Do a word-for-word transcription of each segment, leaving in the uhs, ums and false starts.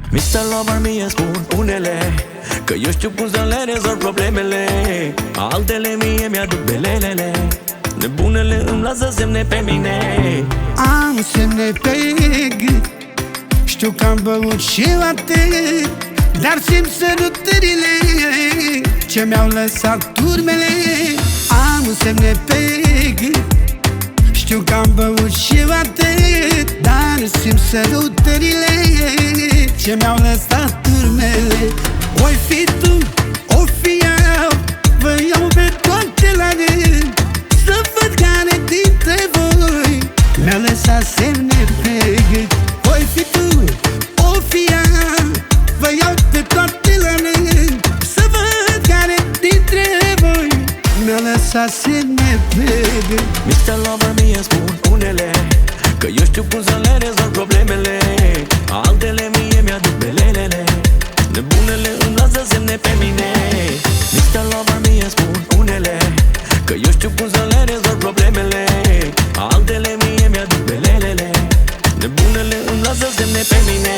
mister Lover, mie spun unele că eu știu cum să le rezolv problemele. Altele mie mi-aduc belelele. Nebunele îmi lasă semne pe mine. Am semne pe gât, știu că am băut și eu atât, dar simt sărutările ce mi-au lăsat urmele. Am semne pe gât, știu că am băut și eu atât, dar simt sărutările ce mi-au lăsat urmele. Oi fi tu, o fi eu, vă iau pe toate la gând, să văd care dintre voi mi-a lăsat semne pe gât. Oi fi tu, o fi eu, vă iau pe toate la gând, să văd care dintre voi mi-a lăsat semne pe gât. mister Lover, mie spun unele că eu știu cum să le rezolv problemele. Altele mie mi-aduc belelele. Nebunele îmi lasă semne pe mine. mister Lover, mie spun unele că eu știu cum să le rezolv problemele. Altele mie mi-aduc belelele. Nebunele îmi lasă semne pe mine.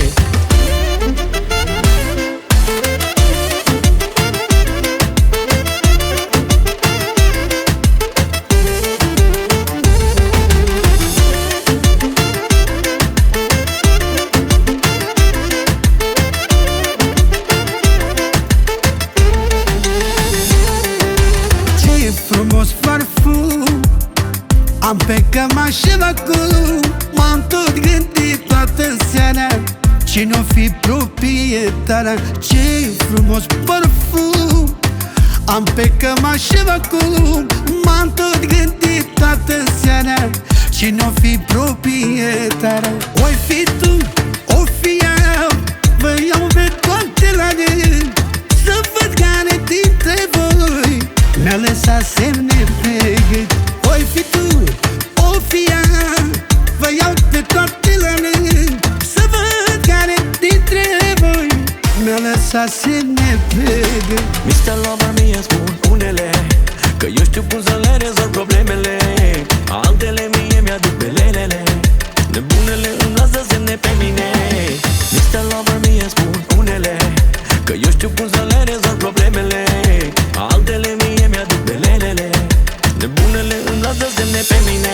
Frumos parfum am pe cămașă acum, m-am tot gândit toată seara cine-o fi proprietara. Ce frumos parfum am pe cămașă acum, m-am tot gândit toată seara cine-o fi proprietara. Oi fi tu, o fi eu, vă iau pe toate la gând, să văd care dintre voi mi-a lăsat semne pe gât. Oi fi tu, o fi ea, vă iau pe toate la gând, să văd care dintre voi mi-a lăsat semne pe gât. mister Lover, mie spun unele că eu știu cum să le rezolv problemele. Altele mie mi-aduc belelele. Nebunele îmi lasă semne pe mine. mister Lover, mie spun unele că eu știu cum să le rezolv problemele. Altele mie mi-aduc belelele. Nebunele îmi lasă semne pe mine.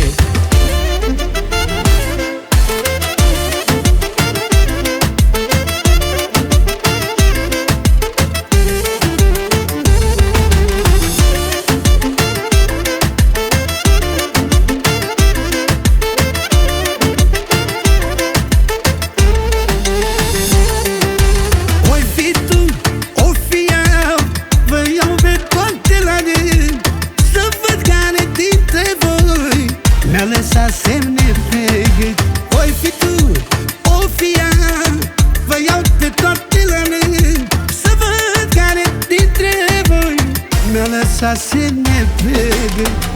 Mi-a lăsat semne pe gât. Oi fi tu, o fi ea, vă iau pe toate la gând, să văd care dintre voi mi-a lăsat semne pe gât.